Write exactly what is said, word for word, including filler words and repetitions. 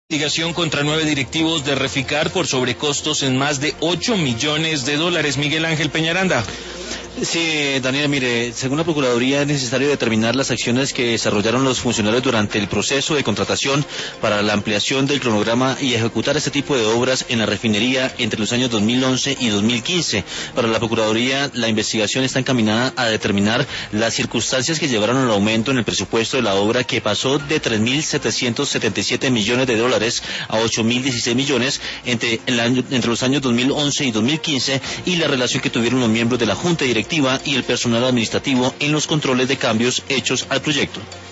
Investigación contra nueve directivos de Reficar por sobrecostos en más de ocho millones de dólares. Miguel Ángel Peñaranda. Sí, Daniel, mire, según la Procuraduría es necesario determinar las acciones que desarrollaron los funcionarios durante el proceso de contratación para la ampliación del cronograma y ejecutar este tipo de obras en la refinería entre los años dos mil once y dos mil quince. Para la Procuraduría, la investigación está encaminada a determinar las circunstancias que llevaron al aumento en el presupuesto de la obra, que pasó de tres mil setecientos setenta y siete millones de dólares a ocho mil dieciséis millones entre, el año, entre los años dos mil once y dos mil quince, y la relación que tuvieron los miembros de la Junta Directiva y el personal administrativo en los controles de cambios hechos al proyecto.